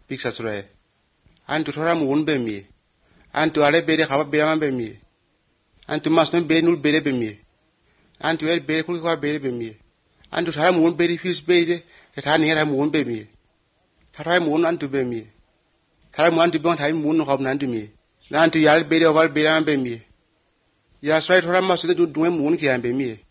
biksa sura antu thora mun be mi antu ale bere khaba bere man be mi antu masno be nul bere be mi antu el bere ku ko bere be mi antu thara mun bere fis bere ta ni ra mun be mi thara mun antu be mi thara mun antu bon thai mun ko nan du mi nantu yal bere wal bere man be mi ya sura thora masno du mun ki an be mi